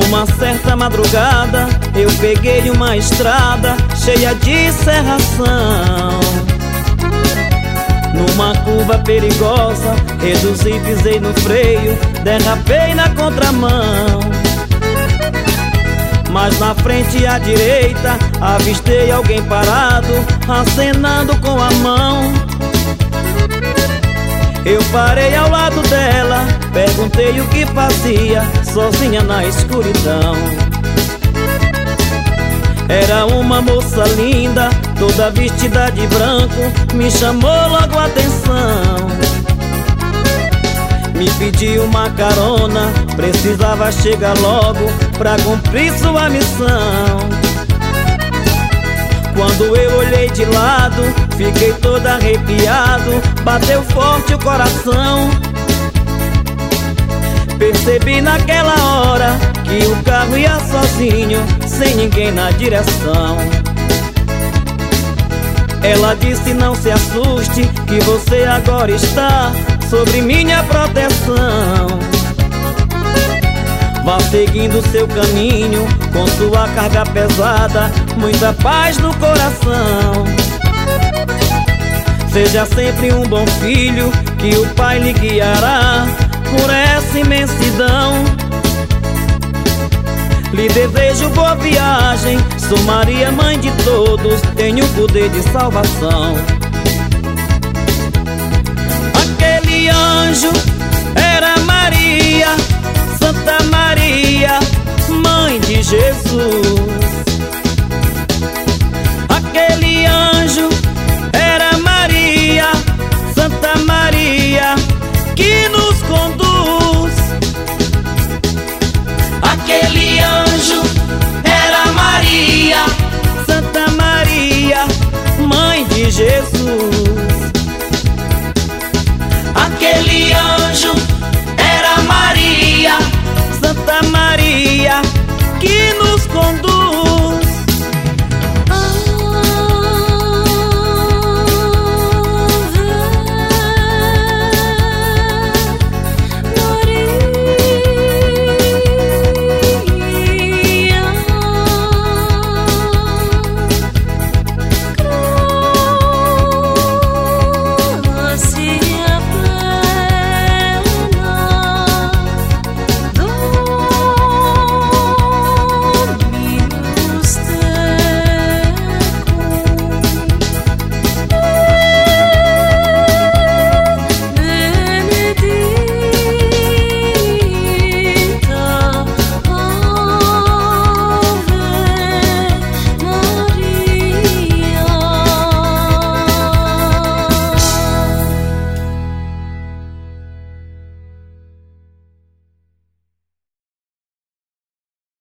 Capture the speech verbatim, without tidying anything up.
Numa certa madrugada eu peguei uma estrada cheia de serração. Numa curva perigosa reduzi, pisei no freio, derrapei na contramão. Mas na frente à direita avistei alguém parado, acenando com a mão. Eu parei ao lado dela, perguntei o que fazia sozinha na escuridão. Era uma moça linda, toda vestida de branco, me chamou logo a atenção. Me pediu uma carona, precisava chegar logo pra cumprir sua missão. Quando eu olhei de lado, fiquei todo arrepiado, bateu forte o coração. Percebi naquela hora que o carro ia sozinho, sem ninguém na direção. Ela disse: não se assuste, que você agora está sobre minha proteção. Vá seguindo seu caminho, com sua carga pesada, muita paz no coração. Seja sempre um bom filho, que o Pai lhe guiará por essa imensidão. Lhe desejo boa viagem, sou Maria, mãe de todos, tenho poder de salvação. Aquele anjo era Maria, Santa Maria, mãe de Jesus.